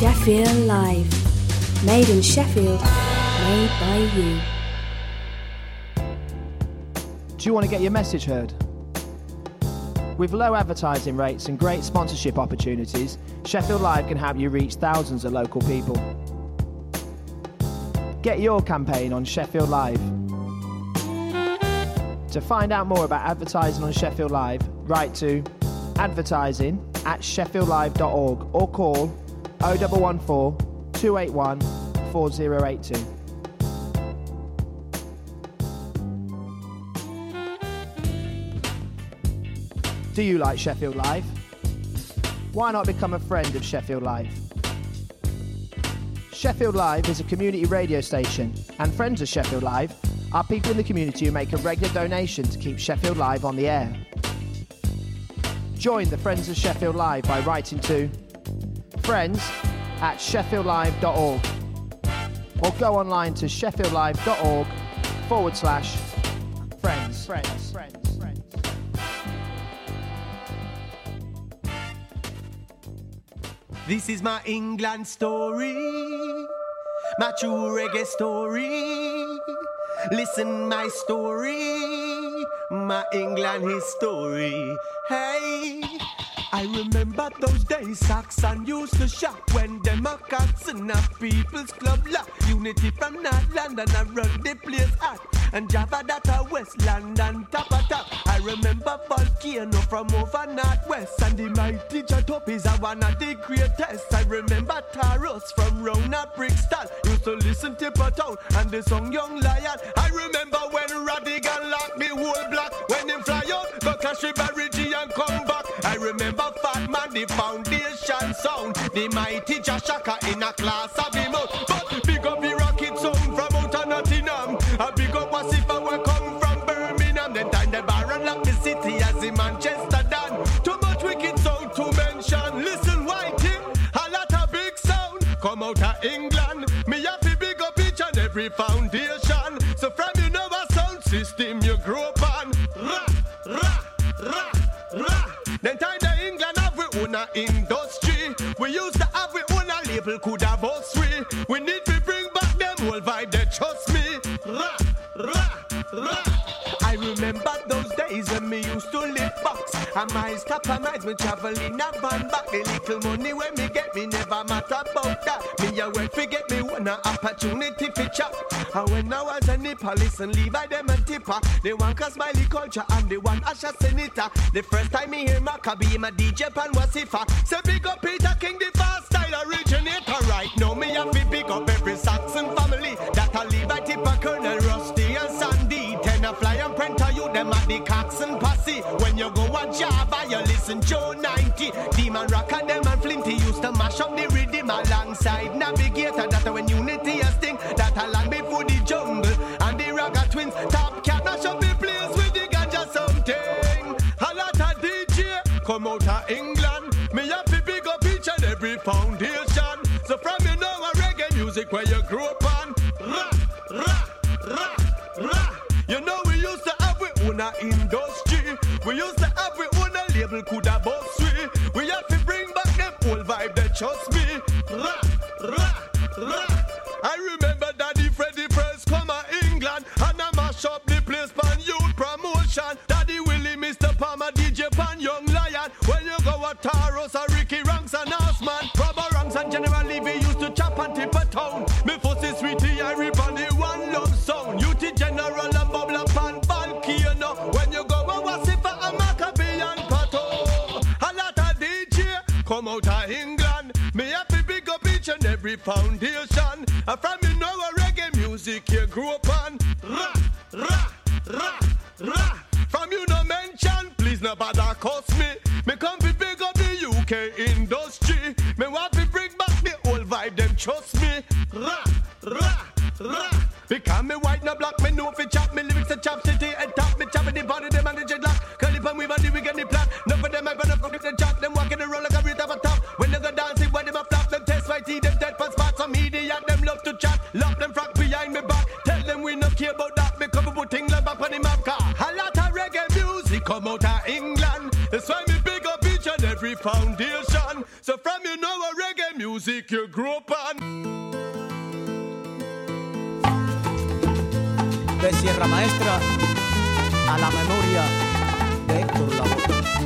Sheffield Live. Made in Sheffield, made by you. Do you want to get your message heard? With low advertising rates and great sponsorship opportunities, Sheffield Live can help you reach thousands of local people. Get your campaign on Sheffield Live. To find out more about advertising on Sheffield Live, write to advertising@sheffieldlive.org or call 0114 281 4082. Do you like Sheffield Live? Why not become a friend of Sheffield Live? Sheffield Live is a community radio station, and friends of Sheffield Live are people in the community who make a regular donation to keep Sheffield Live on the air. Join the Friends of Sheffield Live by writing to friends@sheffieldlive.org or go online to sheffieldlive.org/friends. This is my England story, my true reggae story. Listen my story, my England history. Hey, I remember those days Saxon used to shop when them a cats in a people's club lock. Unity from North London I run the place hot, and Java that a West London top a top. I remember Volcano from over Northwest, and the mighty Jatop is a one of the greatest. I remember Taros from round a Brixton, used to listen to Town and the song Young Lion. I remember when Radigan locked the whole block, when him fly out, go clash with Barigi and come back. I remember Fat Man, the foundation sound, the mighty Jashaka in a class of him out. But big up the rocket sound from out of Nottingham, a big up Wasifa we come from Birmingham. Then time the Baron lock the city as in Manchester done. Too much wicked sound to mention. Listen Whitey, a lot of big sound come out of England. Me have to big up each and every foundation. So from you know a sound system you grow up on. Ra, ra, ra, ra. Then time the England have we own a industry. We used to have we own a label could have us three. We need to bring back them whole vibe, they trust me. Ra, ra, ra. I remember those days when me used to live box, and my stop and miles me travel in a van back. The little money when me get me never matter about that. Me a work forget me one a opportunity for chop. And when I was a Nepalese and Levi them a tipper, they want a smiley culture and they want Asha Senator. The first time me hear Maccabi, my DJ Pan Wasifa, say big up Peter King, the fast style originator. Right now me have to big up every Saxon family that a Levi tipper, Colonel Rusty and Sandy. Ten a fly and print you them at the Coxon Posse. When you go a Java, you listen Joe 90. Demon Rock and them and Flinty used to mash up the rhythm alongside Navigator. That when Unity a sting, that a land before the jungle and the Raga Twins. Top Cat mash up the place with the ganja something. A lot of DJ come out of England. Me have to big up each and every foundation. So from you know a reggae music where you grew up on. Ra, ra, ra, ra. You know we used to have we own a industry. We used to have we own a label could have boss we have to bring back them old vibe, they trust me. Ra, ra, ra. I remember Daddy Freddy first come to England, and I mash up the place pan youth promotion. Daddy Willie, Mr. Palmer, DJ Pan Young Lion. When you go at Taros or Ricky Ranks and Osman, Robber Ranks and General Levy used to chop and tip a town. Me fussy sweetie, I rip on the one love sound. UT General and Bubble up and Volcano. When you go at Wasifa and Maccabi and Pato, a lot of DJ come out of England. Me have to big up each and every foundation. And from you know a reggae music you grew up on. Ra, ra, ra, ra. From you no mention, please no bother cost me. Me come to big up the UK industry. Me want to bring back the old vibe, them trust me. Ra, ra, ra. Because me white no black, me know fi chop. Me lyrics a chop city and top. Me chop in the body, them and the dreadlock. Curly pan weave and the wig and the plot. None of them I gonna fuck with the chop. Them walking the roll like a rate of a top. When they go dancing, when them a flop, them test my teeth, them dead for spots. Some idiot, them love to chat. Love them frack behind me back. Tell them we no care about that. Me come put things like back on the map car. A lot of reggae music come out of England. That's why me big up each and every foundation. So from you know a reggae music you grew up on. De Sierra Maestra a la memoria de Héctor Lavoe.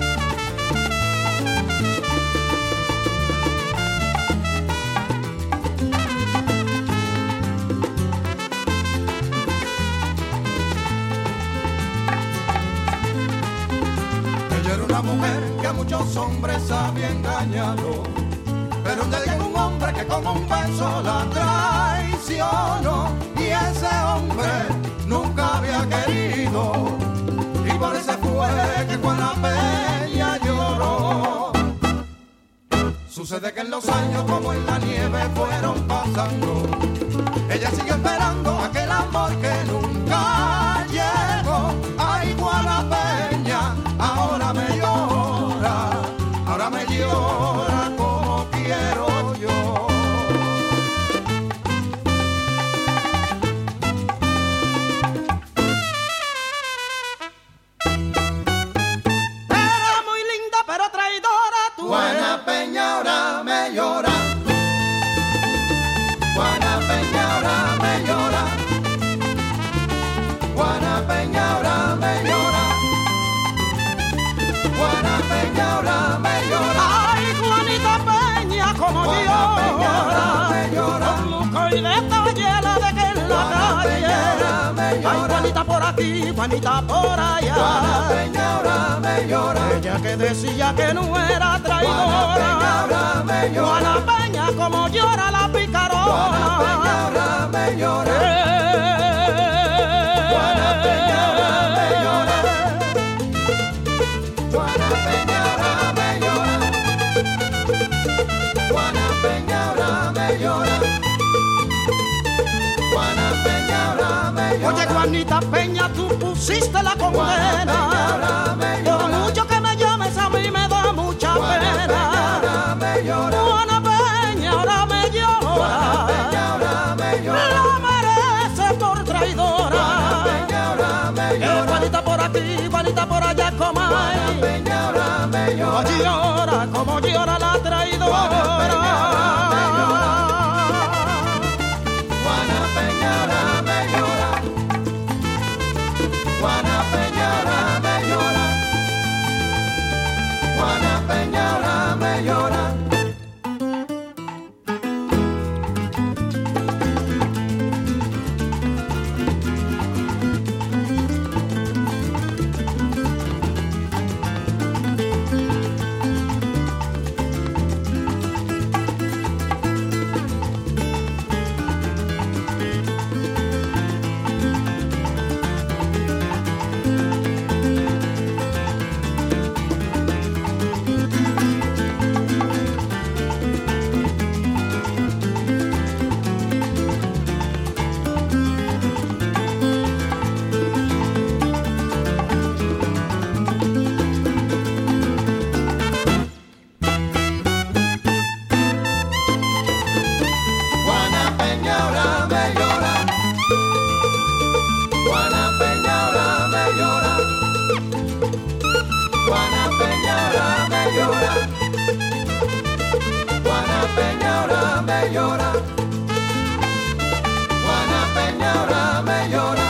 Ella era una mujer que a muchos hombres había engañado, pero un día llegó un hombre que con un beso la traicionó, y ese hombre nunca había querido, y por eso fue que Juana Peña lloró. Sucede que en los años como en la nieve fueron pasando, ella siguió esperando aquel amor que nunca llegó. Ay, Juana Peña, ahora me llora como quiero yo. Era muy linda pero traidora tú. Juana Peña ahora me llora. Juana Peña ahora me llora. Juana Peña ahora me llora. Juana Peña ahora me llora. Ay, Juanita Peña como Juana Peña ahora me llora. con lujo y detalle la dejé en la Juana Peña ahora me calle. llora. Ay, Juanita por aquí, Juanita por allá. Juana Peña ahora me llora. Ella que decía que no era traidora. Juana Peña ahora me llora. Juana Peña como llora la picarona. Juana Peña ahora me llora. Juana Peña ahora me llora. Juana Peña ahora me llora. Juana Peña ahora me llora. Juana Peña ahora me llora. Oye, Juanita Peña, tú pusiste la Juana Peña ahora condena. me Por llora. mucho que me llames, a mí me da mucha Juana Peña pena. ahora me llora. Juana Peña ahora me llora. Juana Peña ahora me llora. La merece por traidora. Juana Peña ahora me llora. Juanita por aquí, Juanita por allá, como Juana hay. Peña ahora me llora. Como llora la traidora. Juana Peña ahora me llora. Juana Peña ahora me llora. Juana Peña ahora me llora. Juana Peña ahora me llora. Juana Peña ahora me llora. Juana Peña ahora me llora. Juana Peña ahora me llora. Juana Peña ahora me llora.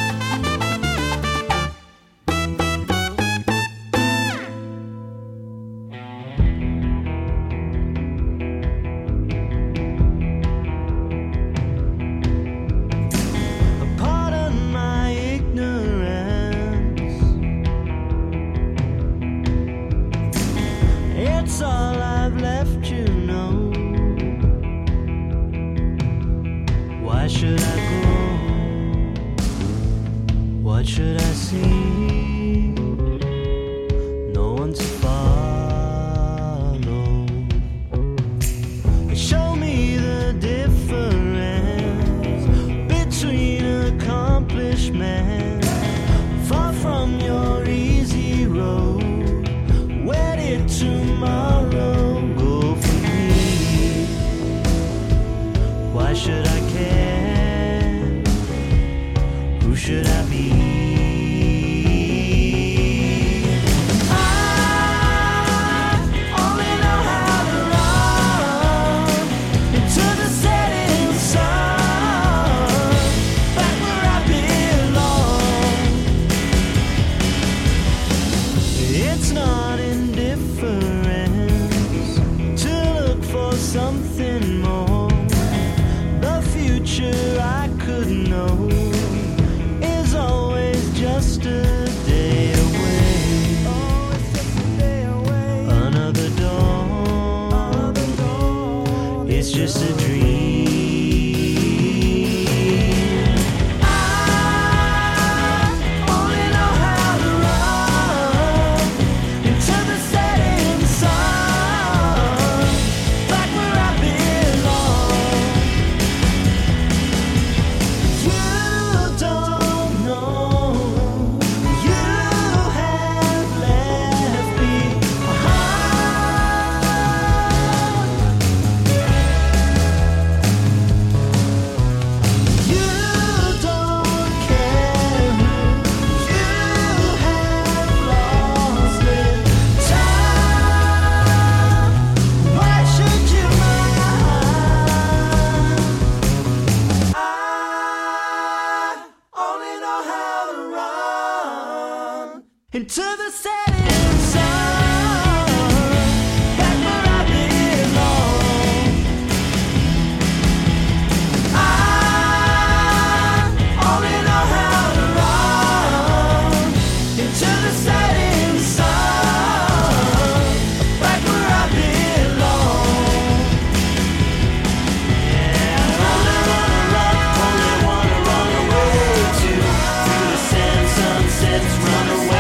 Pardon my ignorance. It's all I've left you know. Why should I go? What should I see? No one to follow. Show me the difference between accomplishment. Far from your easy road. Where did tomorrow go for me? Why should I care? Who should I be? I only know how to run. something more. The future I could know is always just a day away. Oh, it's just a day away. Another dawn. It's just a dream. Into the setting sun, back where I belong. I only know how to run. Into the setting sun, back where I belong. Yeah, only wanna run away to through the sand, sunsets, run away.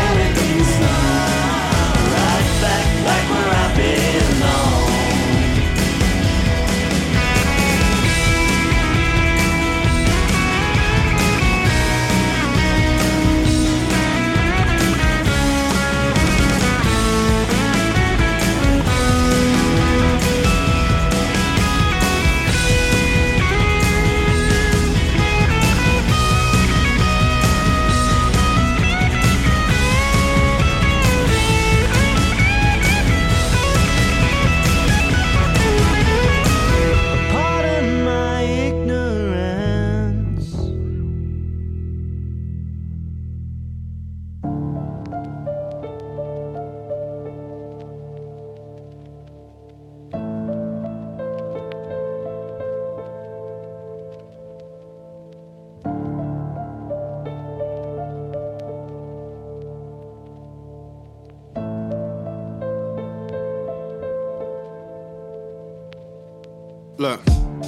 Look,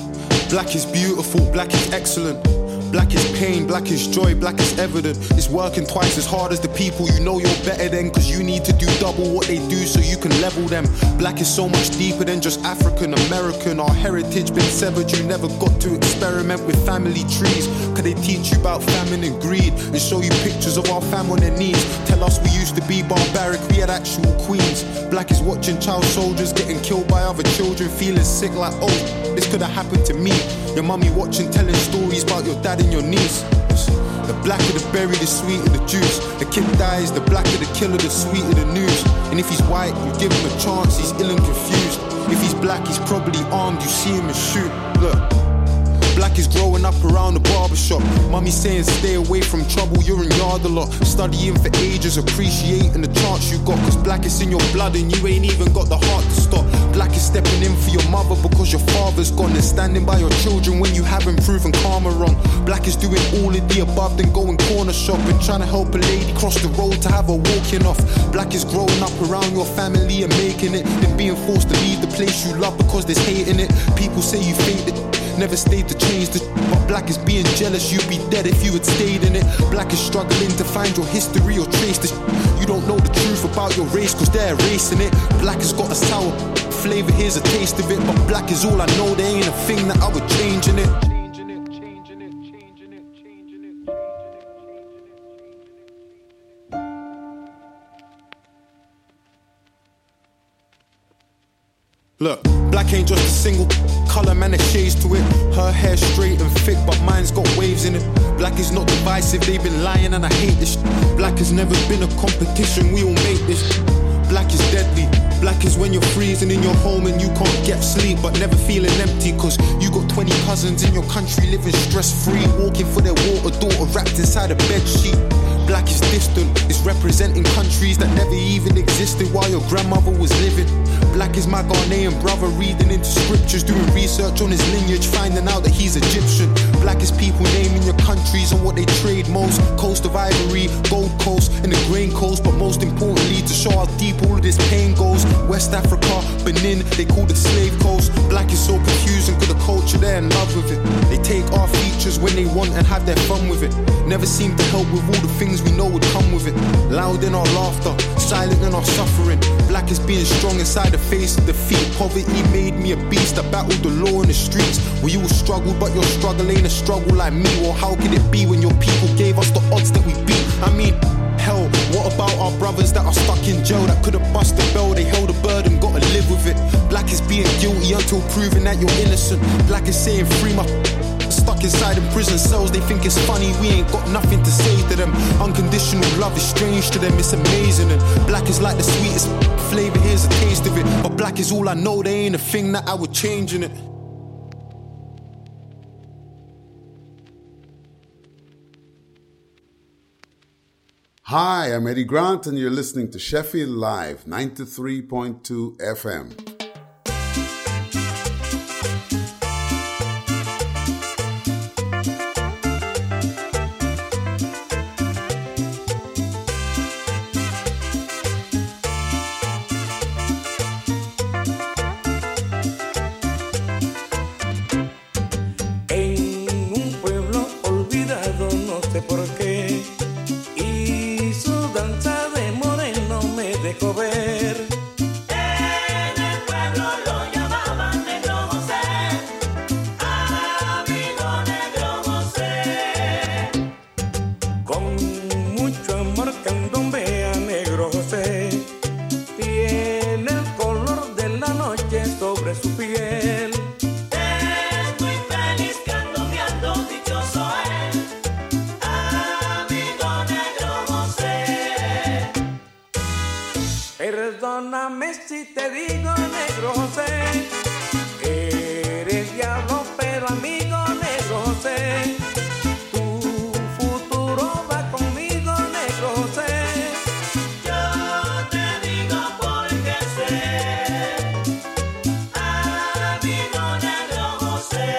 black is beautiful, black is excellent. Black is pain, black is joy, black is evident. It's working twice as hard as the people you know you're better than, cause you need to do double what they do so you can level them. Black is so much deeper than just African American. Our heritage been severed, you never got to experiment with family trees. Cause they teach you about famine and greed and show you pictures of our fam on their knees. Tell us we used to be barbaric, we had actual queens. Black is watching child soldiers getting killed by other children, feeling sick like, oh, this could have happened to me. Your mummy watching, telling stories about your dad and your niece. The blacker the berry, the sweeter the juice. The kid dies, the blacker the killer, the sweeter the news. And if he's white, you give him a chance, he's ill and confused. If he's black, he's probably armed, you see him and shoot. Look, black is growing up around the barbershop. Mummy saying stay away from trouble, you're in yard a lot. Studying for ages, appreciating the chance you got. Cause black is in your blood and you ain't even got the heart to stop. Black is stepping in for your mother because your father's gone, and standing by your children when you haven't proven karma wrong. Black is doing all of the above, then going corner shopping, trying to help a lady cross the road to have her walking off. Black is growing up around your family and making it, then being forced to leave the place you love because there's hate in it. People say you faked it, never stayed to change the but black is being jealous, you'd be dead if you had stayed in it. Black is struggling to find your history or trace the you don't know the truth about your race cause they're erasing it. Black has got a sour flavor, here's a taste of it, but black is all I know, there ain't a thing that I would change in it. Look, black ain't just a single colour, man, there's shades to it. Her hair straight and thick, but mine's got waves in it. Black is not divisive, they've been lying and I hate this. Black has never been a competition, we all make this. Black is deadly, Black is when you're freezing in your home and you can't get sleep, but never feeling empty, cause you got 20 cousins in your country living stress-free, walking for their water, daughter wrapped inside a bed sheet. Black is distant, it's representing countries that never even existed while your grandmother was living. Black is my Ghanaian brother reading into scriptures, doing research on his lineage, finding out that he's Egyptian. Black is people naming your countries and what they trade most. Coast of Ivory, Gold Coast, and the Grain Coast, but most importantly to show how deep all of this pain goes. West Africa, Benin, they call it slave coast. Black is so confusing cause the culture they're in love with it. They take our features when they want and have their fun with it. Never seem to help with all the things we know would come with it. Loud in our laughter, silent in our suffering. Black is being strong inside the face of defeat. Poverty made me a beast, I battled the law in the streets. We all struggle, but your struggle ain't a struggle like me. Or how could it be when your people gave us the odds that we beat? I mean, hell, what about our brothers that are stuck in jail that could have bust the bell? They held a burden, gotta live with it. Black is being guilty until proving that you're innocent. Black is saying free my stuck inside in prison cells. They think it's funny, we ain't got nothing to say to them. Unconditional love is strange to them, it's amazing. And black is like the sweetest flavor, here's a taste of it. But black is all I know, there ain't a thing that I would change in it. Hi, I'm Eddie Grant, and you're listening to Sheffield Live, 93.2 FM. Perdóname si te digo, negro José, eres diablo, pero amigo, negro José, tu futuro va conmigo, negro José. Yo te digo porque sé, amigo, negro José.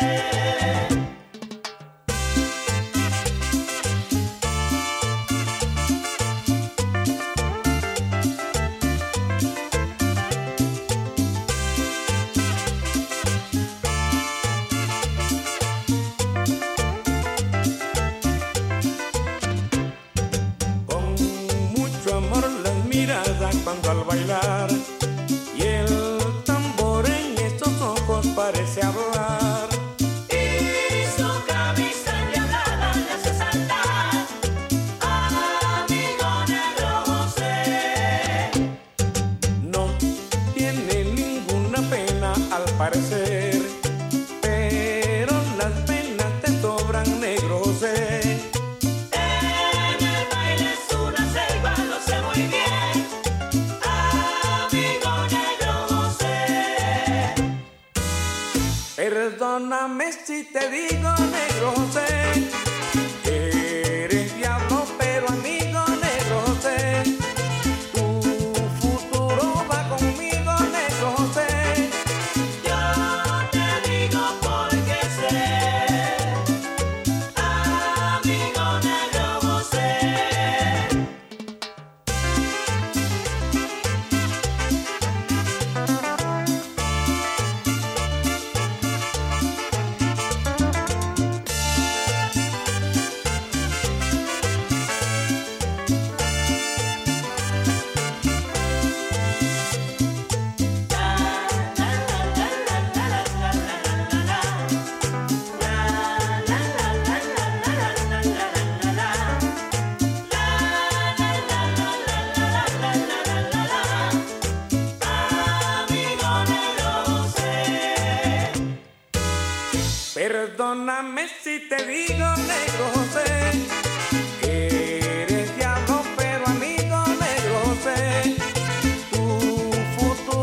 Cuando al bailar y el tambor en estos ojos parece hablar y su camisa endiablada le hace saltar, amigo negro José. No tiene ninguna pena al parecer, pero las penas te sobran, negro José. En el baile es una selva, lo sé muy bien. Perdóname si te digo, negro José, que eres diablo, pero amigo, negro José, tu futuro va conmigo, negro José. Yo te digo porque sé, amigo, negro José. Perdóname si te digo, negro José, que eres diablo, pero amigo, negro José, tu futuro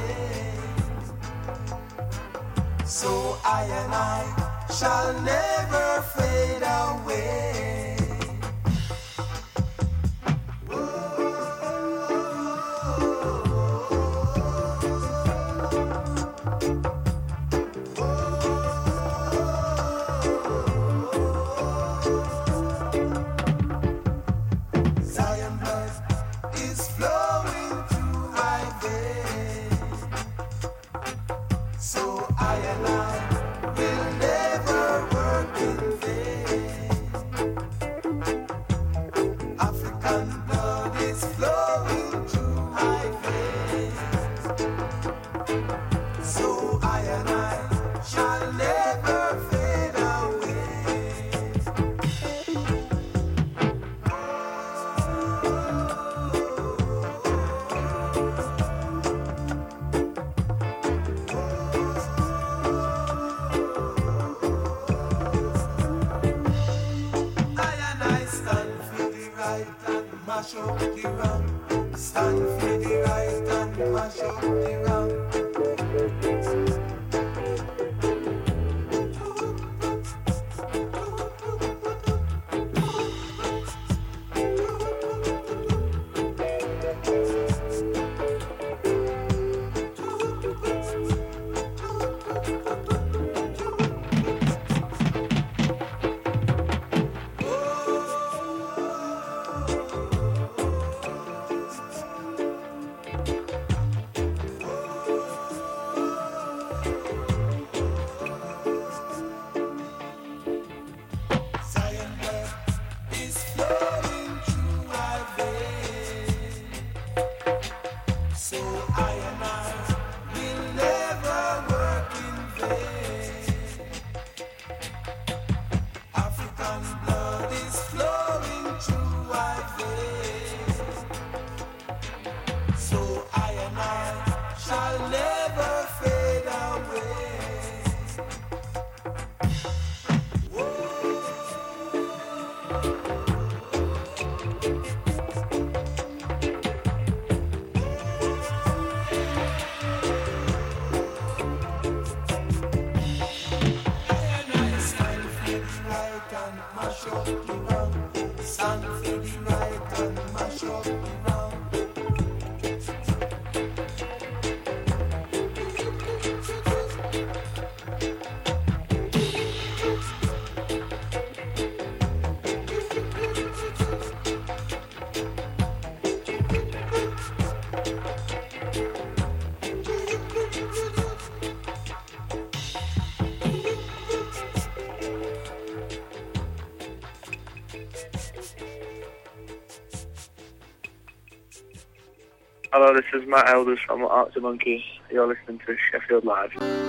So I and I shall never fade away. Zion blood is flowing through my veins. So I and I will never work in vain. African blood is flowing through my veins. So I and I shall never fade away. I stand for the right and mash up the wrong. Stand for the right and mash up the wrong. Zion blood is flowing through my veins. So I and I will never work in vain. African blood is flowing through my veins. So I and I shall never fade away. And I stand for the right and mash up the wrong. Stand for the right and mash up the wrong. Hello, this is Matt Elders from Arctic Monkeys. You're listening to Sheffield Live.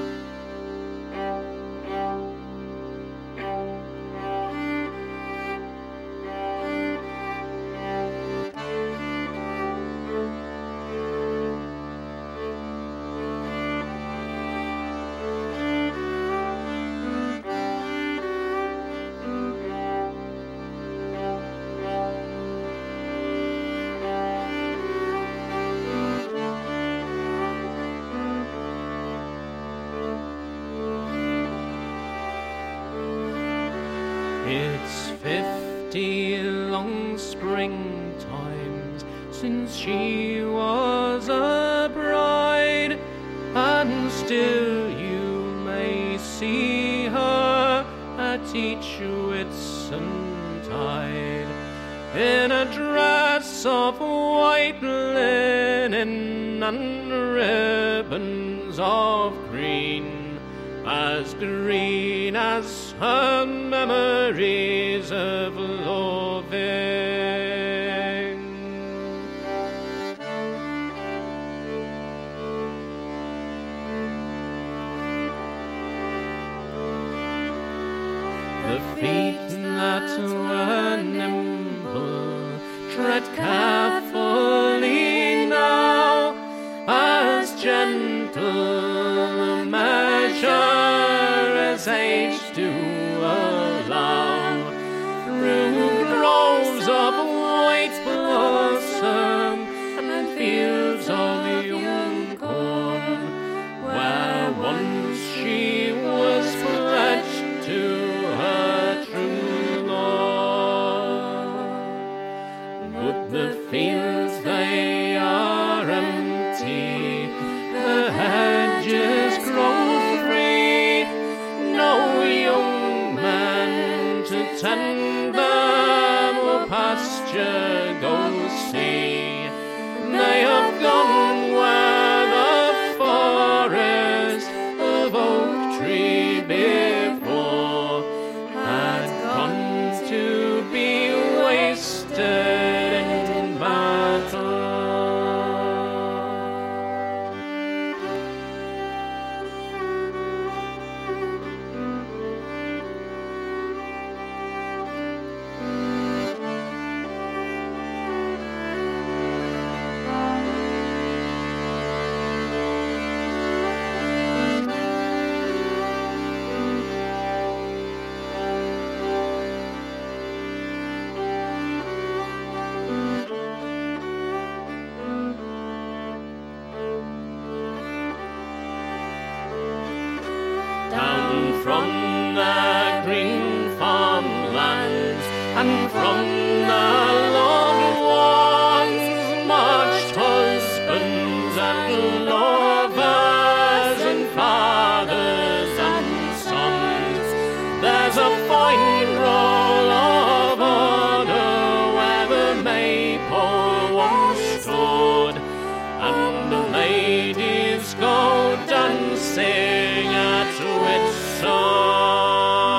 It's 50 long springtimes since she was a bride, and still you may see her at each Whitsuntide in a dress of white linen and ribbons of green as her memories of loving. The feet that were nimble tread carefully now, as gentle measure as age do allow, through groves of white blossom and fields of young corn, picture go see. They have gone where the forest of oak tree before had come to be wasted in battle. Down from the green farmlands and from the loved ones marched husbands and lovers and fathers and sons. There's a fine roll of order where the maypole once stood, and the ladies go dancing at Whitsun.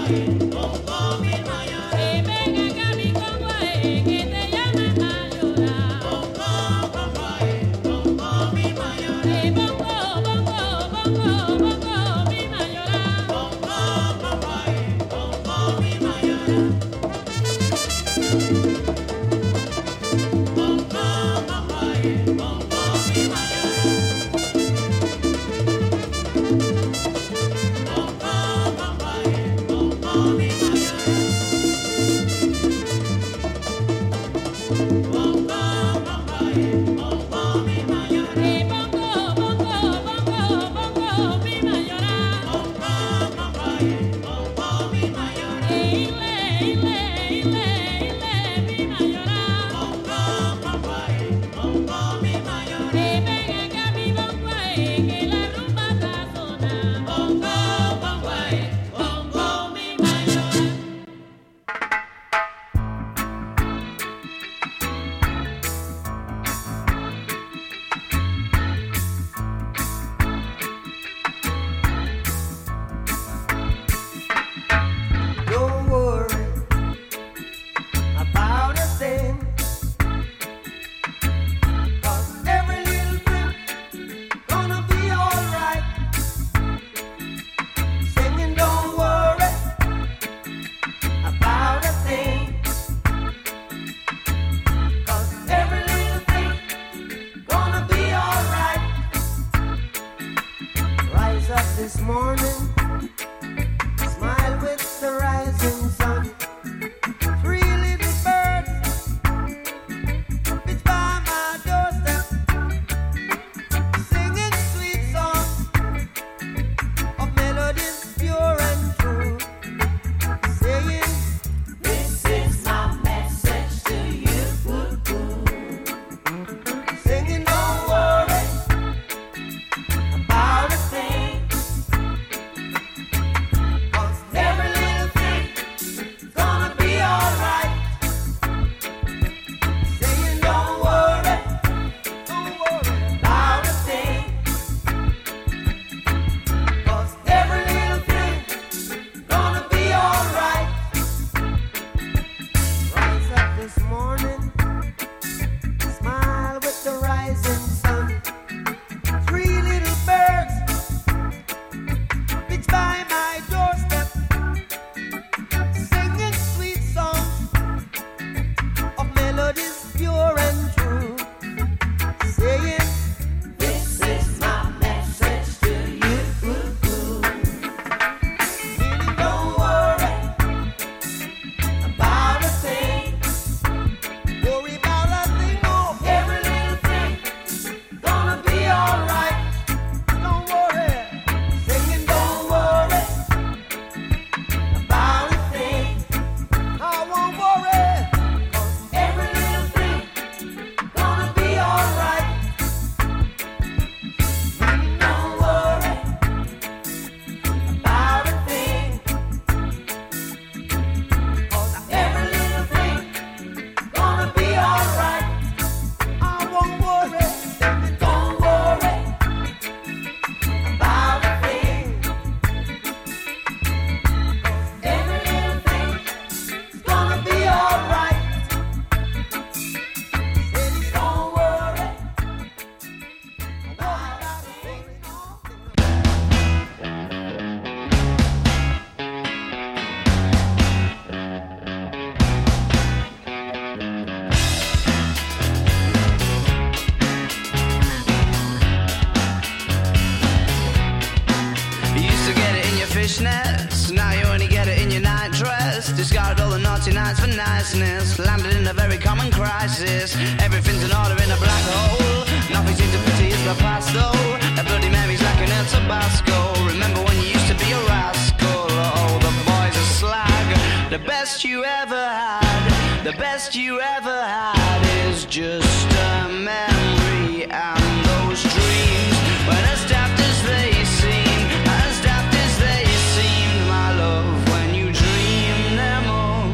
fishnets. Now you only get it in your night dress. Discarded all the naughty nights for niceness. Landed in a very common crisis. Everything's in order in a black hole. Nothing seems to pity is the past though. A Bloody Mary's like an El Tabasco. Remember when you used to be a rascal? Oh, the boys are slag. The best you ever had, the best you ever had is just a memory. And those dreams were as daft as they seem, as daft as they seemed, my love, when you dream them all.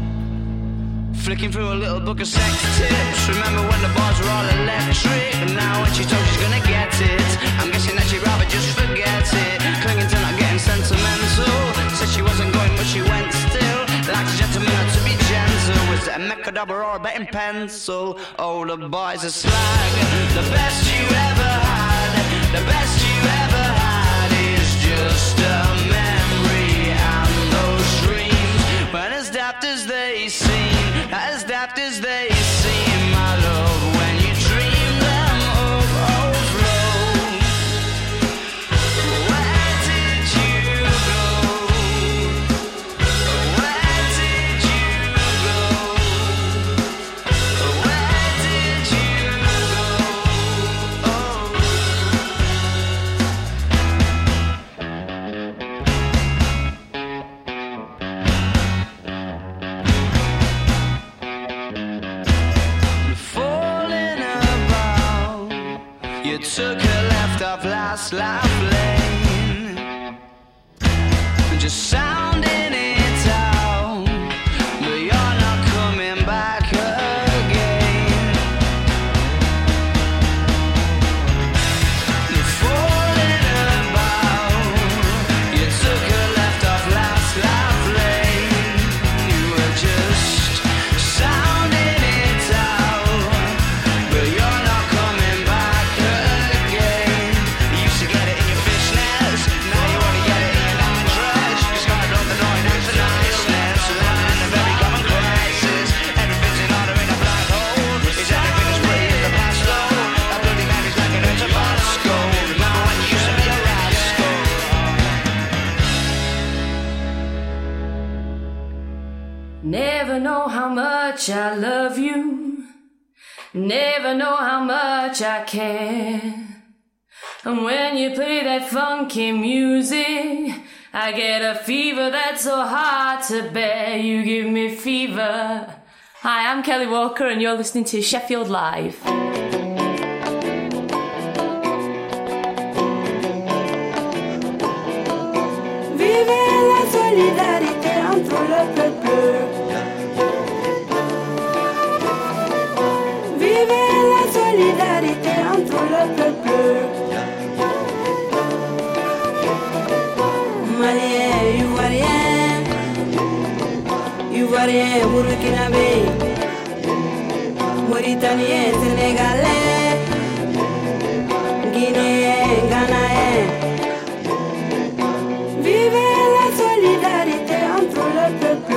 Flicking through a little book of sex tips. Remember when the bars were all electric? And now when she told she's gonna get it, I'm guessing that she'd rather just forget it. Clinging to not getting sentimental. Said she wasn't going but she went. Mecca double or a betting pencil. Oh, the boys are slag. The best you ever had, the best you ever had is just a memory. And those dreams, when as daft as they seem, as daft as they seem, my love, when you dream them of overflow. Where did you go? Where did you go? Where did you go? Falling about, you took a left off last life lane, just sounding it out, but you're not coming back again. Falling about, you took a left off last life lane, you were just sounding it out, but you're not coming back again. You used to get it in your fishnets, now you only get it in your nightdress. You started on the noise and the niceness, landing in a very common crisis. Everything's in order in a black hole. Is everything as pretty as the past though? That bloody man is like an Tabasco. Remember when you used to be a rascal? Never know how much I love you. Never know how much I care. And when you play that funky music, I get a fever that's so hard to bear. You give me fever. Hi, I'm Kelly Walker and you're listening to Sheffield Live. Vive la solidarité entre le peuple. Vive la solidarité entre le peuple. Malien, Ivoirien, Burkinabé, Mauritanien, Sénégalais, Guinéen, Ghanaen. Vive la solidarité entre le peuple.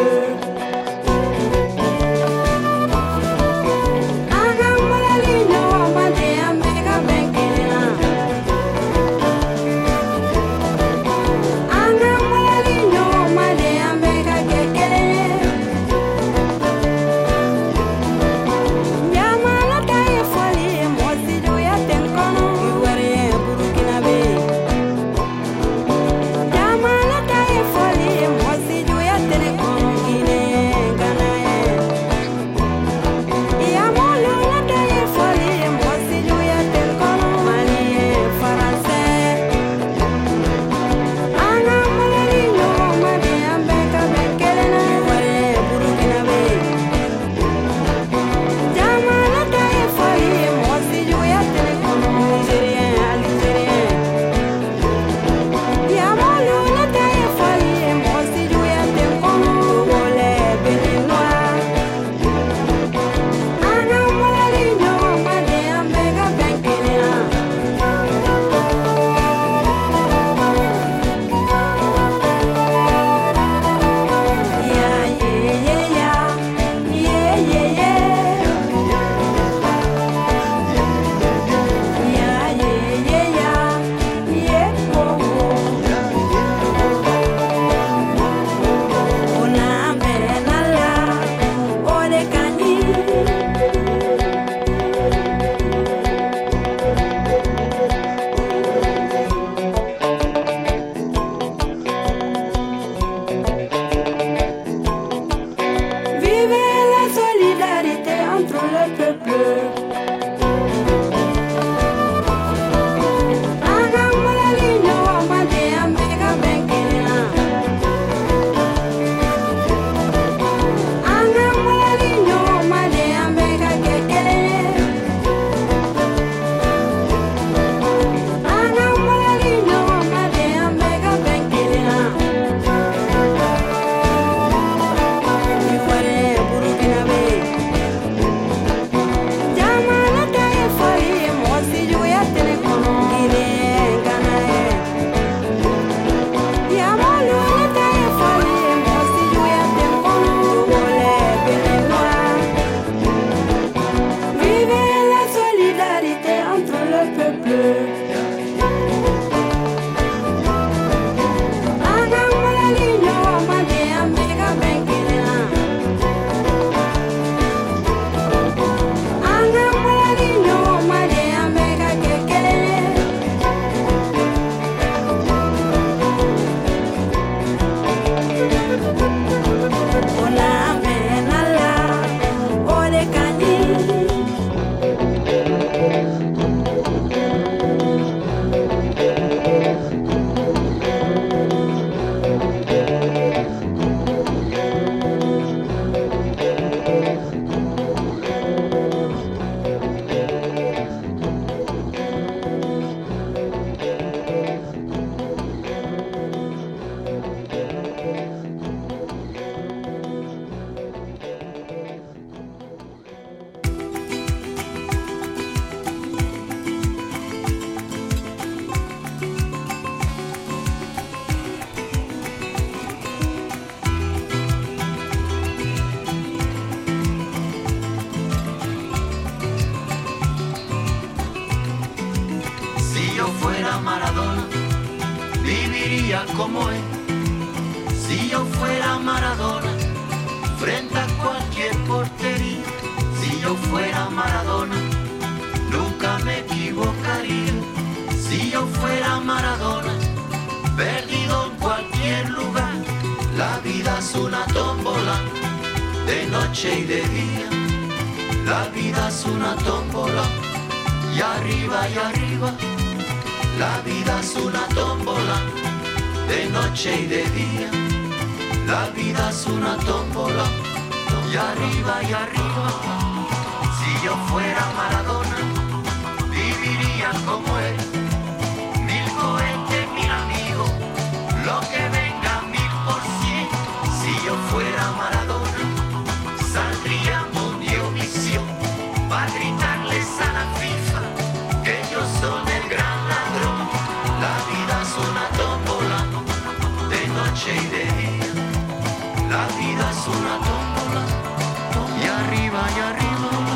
como él. Si yo fuera Maradona, frente a cualquier portería. Si yo fuera Maradona, nunca me equivocaría. Si yo fuera Maradona, perdido en cualquier lugar. La vida es una tómbola, de noche y de día. La vida es una tómbola, y arriba y arriba. La vida es una tómbola, de noche y de día. La vida es una tómbola, y arriba y arriba. Si yo fuera Maradona, viviría como él. 1000 cohetes, 1000 amigos, lo que venga 1000%. Si yo fuera Maradona, saldría Mundiovisión para gritarles a la FIFA que ellos son el gran ladrón. La vida es una tómbola, de noche y de día. La vida es una tómbola, y arriba y arriba.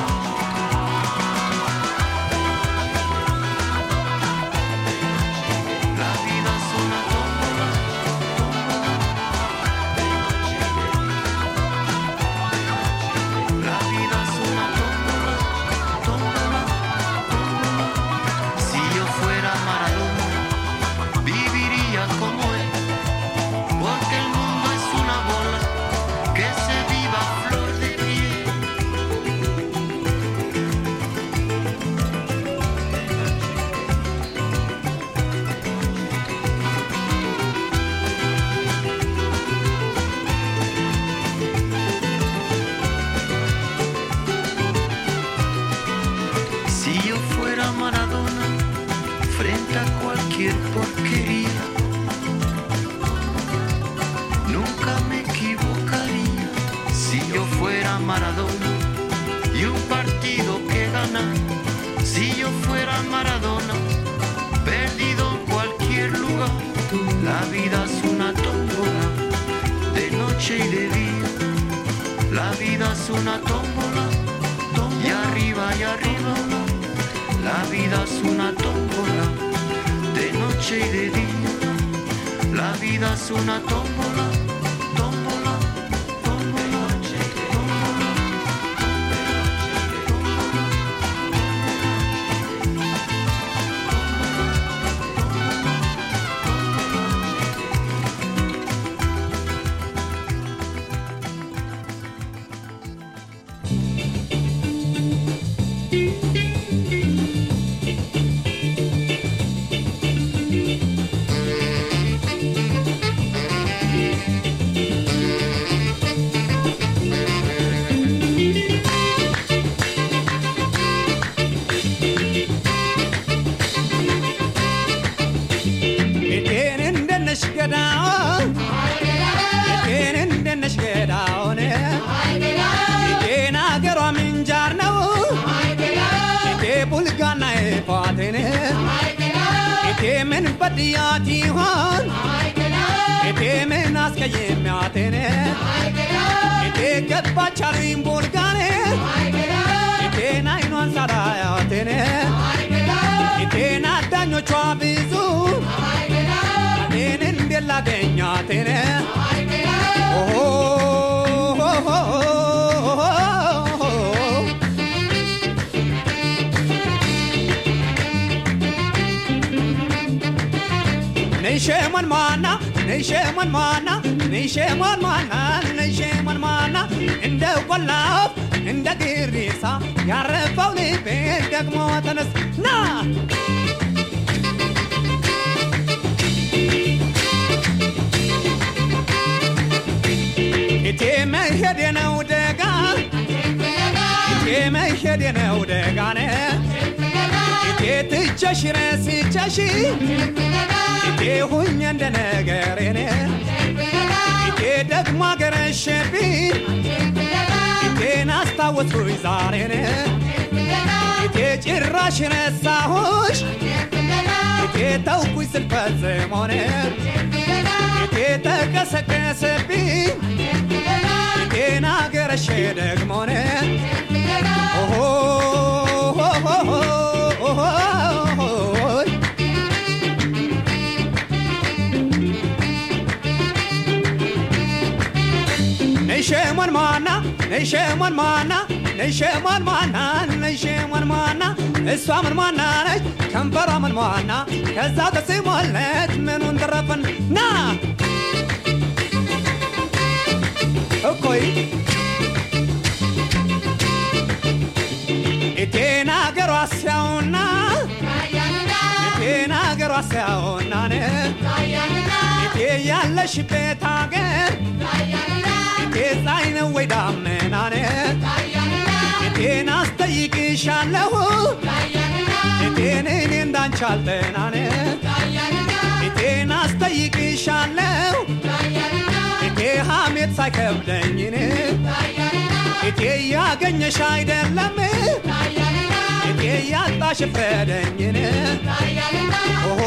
Porquería, nunca me equivocaría. Si yo fuera Maradona y un partido que ganar. Si yo fuera Maradona, perdido en cualquier lugar. La vida es una tómbola, de noche y de día. La vida es una tómbola, y arriba y arriba. La vida es una tómbola, de noche y de día. La vida es una tómbola, tómbola, tómbola, de noche y de من بدياتي هون إتي من أسكا يمياتني إتي كبا شارين بولغاني إتي ناينوان سراياتني إتي نادانيو چوابيزو إتي نندلا دنياتني Nisheman mana, nisheman mana, nisheman mana, nisheman mana. Inda walaf, inda girisa, yarefau ni bedak motanas na. Ite me hedena udega, ite me hedena udega ne. Ite tchashire si chashi. Ite hunya ndenegerene Ite dagma gereshebi Ite nasta wotru zarene Ite ጭራሽ ረሳሁሽ Ite tawkuy silfazemone Ite ተቀሰቀሰብኝ Ite nagereshe ደግሞne ነሸሞን ማና ነሸሞን ማና ነሸሞን ማና ነሸሞን ማና እሷ ምን ማና ነች ከንፈሯ ምን ማና ከዛ ተስሞለት ምኑን ተረፈን ና እኮይ ኢቴና ገሯ ሲያውና ኢቴና ገሯ ሲያውና ነ ኢቴ ያለሽበት አገር ኢቴ ፀሐይ ነው ወይ ዳመና ነ ኢቴን አስጠይቅሻለሁ ኢቴን እኔ እንዳንቺ አልጠና ነ ኢቴን አስጠይቅሻለሁ ኢቴ ሐሜት ሳይከብደኝ ኢቴ ያገኘሽ አይደለም ኢቴ ያጣሽ ፍረደኝ ኦሆ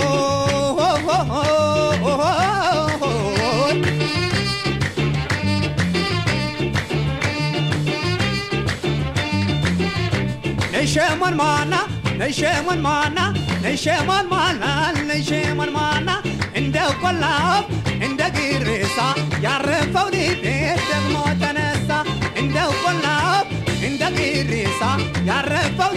ነሸሞን ማና ነሸሞን ማና ነሸሞን ማና ነሸሞን ማና እንደ ቆላው እንደ ግሬሳ ያረፈው ልቤ ደግሞ ተነሳ እንደ ቆላው እንደ ግሬሳ ያረፈው